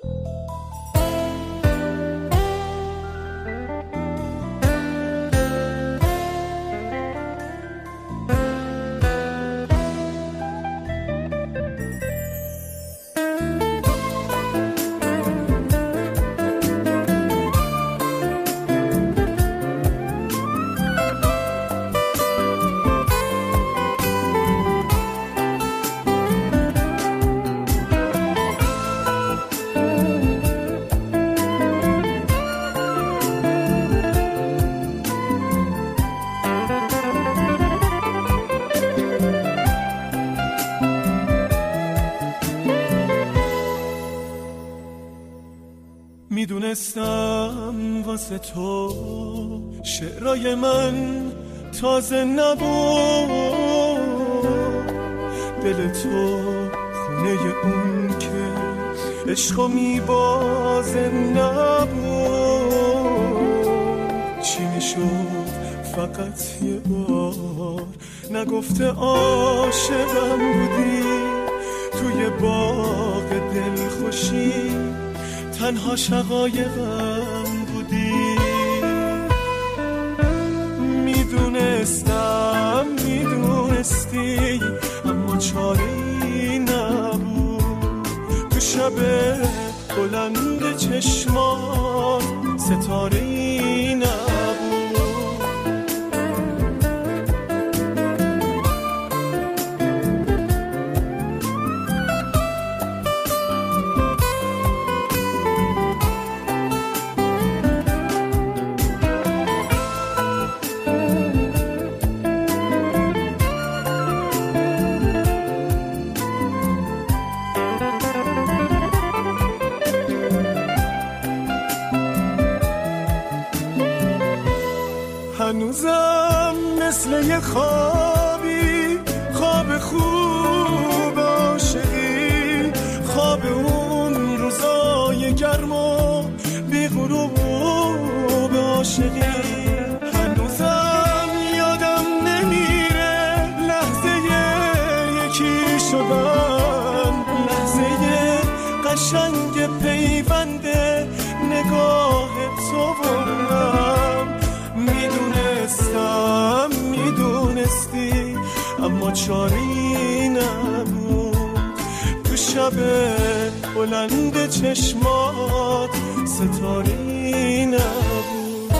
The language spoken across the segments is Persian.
میدونستم واسه تو شعرای من تازه نبود، دل تو خونه اون که عشقو میبازه نبود. چی میشد فقط یه بار نگفته عاشقم بودی، توی باغ دلخوشی تنها شقایقم بودی. میدونستی اما چاره‌ای نبود. تو شب بلند چشمان ستاره‌ای نبود. هنوزم مثل یه خوابی، خواب خوب عاشقی، خواب اون روزای گرم و بی غروب عاشقی. هنوزم یادم نمیره لحظه یکی شدن، لحظه قشنگ پیوند نگاه تو و من. میدونستی اما چاری نبود. تو شب بلند چشمات ستاری نبود.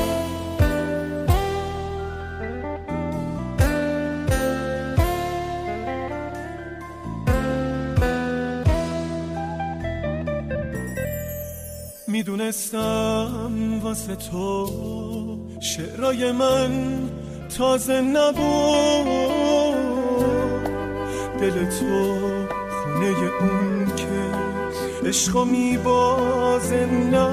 میدونستم واسه تو شعرای من تازه نبود، دل تو خونه اون که عشقو میبازه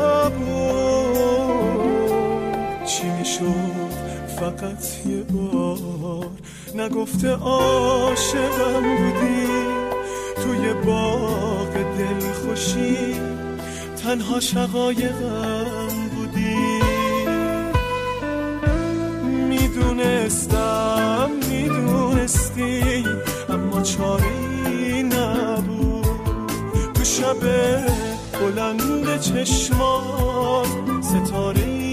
نبود. چی میشد فقط یه بار نگفته عاشقم بودی، توی باغ دلخوشی تنها شقایقم بودی. میدونستی اما چاری نبود. تو شب بلند چشمان ستاره